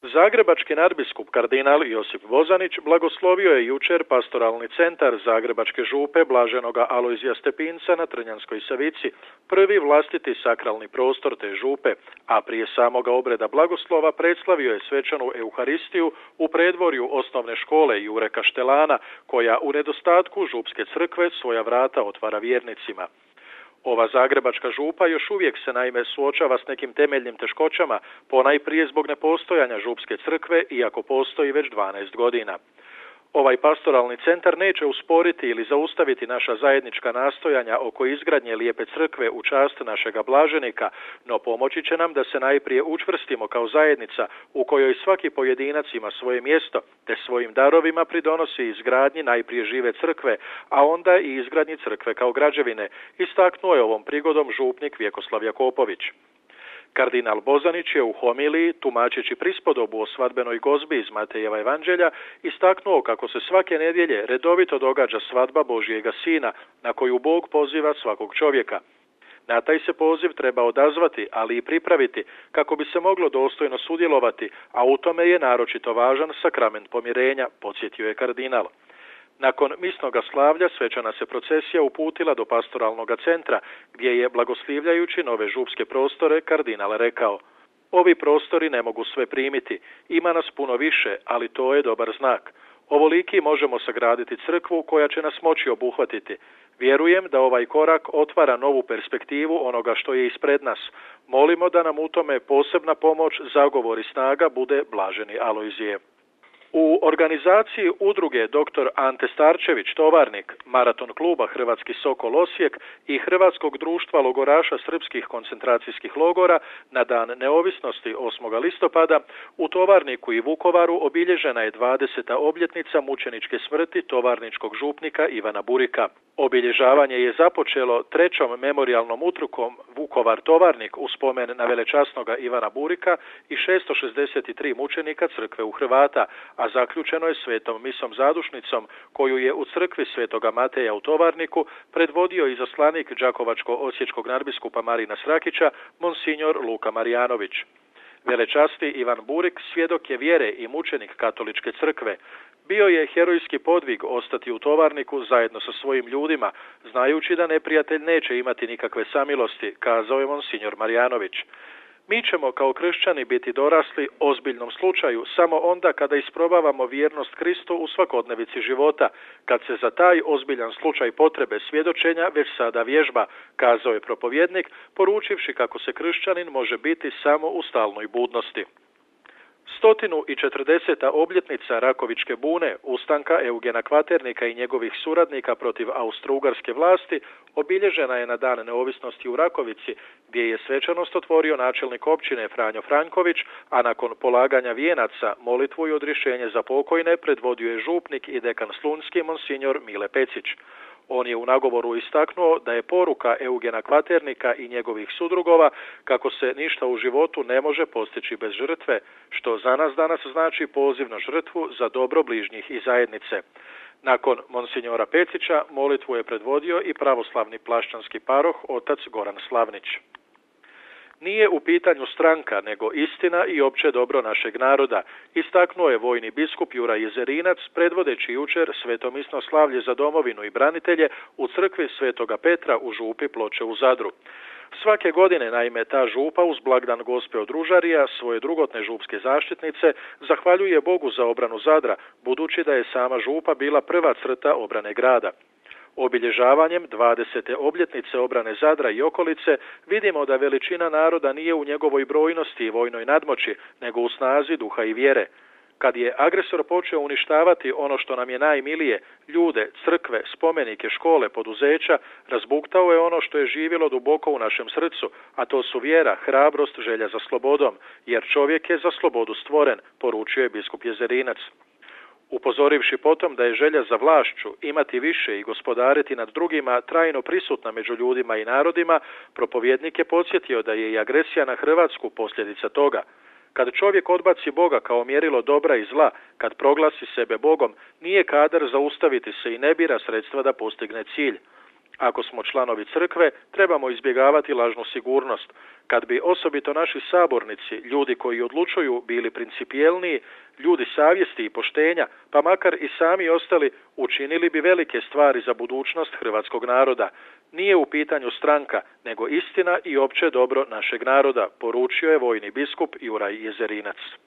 Zagrebački nadbiskup kardinal Josip Bozanić blagoslovio je jučer pastoralni centar Zagrebačke župe blaženoga Alojzija Stepinca na Trnjanskoj Savici, prvi vlastiti sakralni prostor te župe, a prije samoga obreda blagoslova predslavio je svečanu euharistiju u predvorju osnovne škole Jure Kaštelana, koja u nedostatku župske crkve svoja vrata otvara vjernicima. Ova Zagrebačka župa još uvijek se naime suočava s nekim temeljnim teškoćama, ponajprije zbog nepostojanja župske crkve, iako postoji već 12 godina. Ovaj pastoralni centar neće usporiti ili zaustaviti naša zajednička nastojanja oko izgradnje lijepe crkve u čast našega blaženika, no pomoći će nam da se najprije učvrstimo kao zajednica u kojoj svaki pojedinac ima svoje mjesto, te svojim darovima pridonosi izgradnji najprije žive crkve, a onda i izgradnji crkve kao građevine, istaknuo je ovom prigodom župnik Vjekoslav Jakopović. Kardinal Bozanić je u homiliji, tumačeći prispodobu o svadbenoj gozbi iz Matejeva evanđelja, istaknuo kako se svake nedjelje redovito događa svadba Božjega Sina, na koju Bog poziva svakog čovjeka. Na taj se poziv treba odazvati, ali i pripraviti, kako bi se moglo dostojno sudjelovati, a u tome je naročito važan sakrament pomirenja, podsjetio je kardinal. Nakon misnoga slavlja svečana se procesija uputila do pastoralnog centra, gdje je, blagoslivljajući nove župske prostore, kardinal rekao: "Ovi prostori ne mogu sve primiti, ima nas puno više, ali to je dobar znak. Ovoliki možemo sagraditi crkvu koja će nas moći obuhvatiti. Vjerujem da ovaj korak otvara novu perspektivu onoga što je ispred nas. Molimo da nam u tome posebna pomoć, zagovor i snaga bude blaženi Alojzije." U organizaciji udruge dr. Ante Starčević Tovarnik, Maraton kluba Hrvatski Sokol Osijek i Hrvatskog društva logoraša srpskih koncentracijskih logora na Dan neovisnosti 8. listopada u Tovarniku i Vukovaru obilježena je 20. obljetnica mučeničke smrti tovarničkog župnika Ivana Burika. Obilježavanje je započelo 3. memorijalnom utrukom Vukovar-Tovarnik u spomen na velečasnoga Ivana Burika i 663 mučenika crkve u Hrvata, a zaključeno je svetom misom zadušnicom koju je u crkvi Svetoga Mateja u Tovarniku predvodio izaslanik đakovačko-osječkog nadbiskupa Marina Srakića, monsignor Luka Marjanović. Velečasti Ivan Burik svjedok je vjere i mučenik katoličke crkve. Bio je herojski podvig ostati u Tovarniku zajedno sa svojim ljudima, znajući da neprijatelj neće imati nikakve samilosti, kazao je monsignor Marjanović. Mi ćemo kao kršćani biti dorasli ozbiljnom slučaju samo onda kada isprobavamo vjernost Kristu u svakodnevici života, kad se za taj ozbiljan slučaj potrebe svjedočenja već sada vježba, kazao je propovjednik, poručivši kako se kršćanin može biti samo u stalnoj budnosti. 140. obljetnica Rakovičke bune, ustanka Eugena Kvaternika i njegovih suradnika protiv austrougarske vlasti, obilježena je na Dan neovisnosti u Rakovici, gdje je svečanost otvorio načelnik općine Franjo Franković, a nakon polaganja vijenaca molitvu i odrješenje za pokojne predvodio je župnik i dekan slunjski monsignor Mile Pecić. On je u nagovoru istaknuo da je poruka Eugena Kvaternika i njegovih sudrugova kako se ništa u životu ne može postići bez žrtve, što za nas danas znači poziv na žrtvu za dobro bližnjih i zajednice. Nakon monsignora Pecića molitvu je predvodio i pravoslavni plašćanski paroh otac Goran Slavnić. Nije u pitanju stranka, nego istina i opće dobro našeg naroda, istaknuo je vojni biskup Juraj Jezerinac, predvodeći jučer svetomisno slavlje za domovinu i branitelje u crkvi Svetoga Petra u župi Ploče u Zadru. Svake godine, naime, ta župa uz blagdan Gospe od Ružarija, svoje drugotne župske zaštitnice, zahvaljuje Bogu za obranu Zadra, budući da je sama župa bila prva crta obrane grada. Obilježavanjem 20. obljetnice obrane Zadra i okolice vidimo da veličina naroda nije u njegovoj brojnosti i vojnoj nadmoći, nego u snazi duha i vjere. Kad je agresor počeo uništavati ono što nam je najmilije, ljude, crkve, spomenike, škole, poduzeća, razbuktao je ono što je živjelo duboko u našem srcu, a to su vjera, hrabrost, želja za slobodom, jer čovjek je za slobodu stvoren, poručio je biskup Jezerinac. Upozorivši potom da je želja za vlašću, imati više i gospodariti nad drugima trajno prisutna među ljudima i narodima, propovjednik je podsjetio da je i agresija na Hrvatsku posljedica toga. Kad čovjek odbaci Boga kao mjerilo dobra i zla, kad proglasi sebe Bogom, nije kadar zaustaviti se i ne bira sredstva da postigne cilj. Ako smo članovi crkve, trebamo izbjegavati lažnu sigurnost. Kad bi osobito naši sabornici, ljudi koji odlučuju, bili principijelniji, ljudi savjesti i poštenja, pa makar i sami ostali, učinili bi velike stvari za budućnost hrvatskog naroda. Nije u pitanju stranka, nego istina i opće dobro našeg naroda, poručio je vojni biskup Juraj Jezerinac.